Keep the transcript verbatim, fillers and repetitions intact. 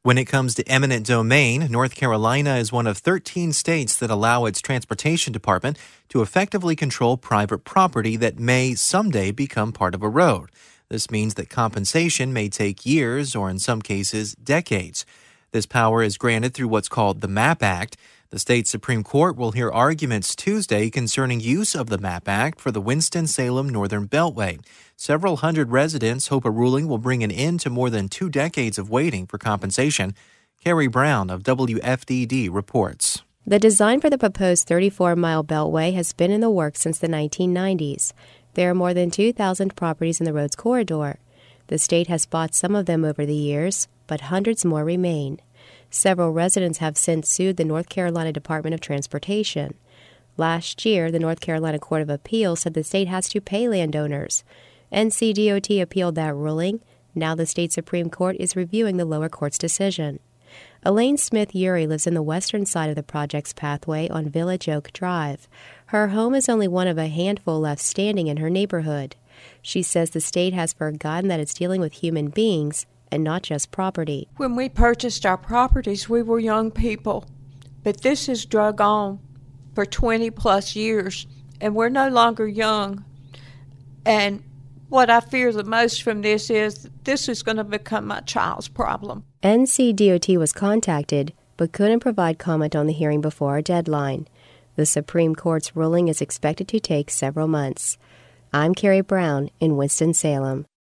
When it comes to eminent domain, North Carolina is one of thirteen states that allow its transportation department to effectively control private property that may someday become part of a road. This means that compensation may take years or, in some cases, decades. This power is granted through what's called the MAP Act. The state Supreme Court will hear arguments Tuesday concerning use of the MAP Act for the Winston-Salem Northern Beltway. Several hundred residents hope a ruling will bring an end to more than two decades of waiting for compensation. Carrie Brown of W F D D reports. The design for the proposed thirty-four mile beltway has been in the works since the nineteen nineties. There are more than two thousand properties in the road's corridor. The state has bought some of them over the years, but hundreds more remain. Several residents have since sued the North Carolina Department of Transportation. Last year, the North Carolina Court of Appeals said the state has to pay landowners. N C D O T appealed that ruling. Now the state Supreme Court is reviewing the lower court's decision. Elaine Smith-Urey lives in the western side of the project's pathway on Village Oak Drive. Her home is only one of a handful left standing in her neighborhood. She says the state has forgotten that it's dealing with human beings and not just property. When we purchased our properties, we were young people, but this has drug on for twenty plus years, and we're no longer young. And what I fear the most from this is that this is going to become my child's problem. N C D O T was contacted, but couldn't provide comment on the hearing before a deadline. The Supreme Court's ruling is expected to take several months. I'm Carrie Brown in Winston-Salem.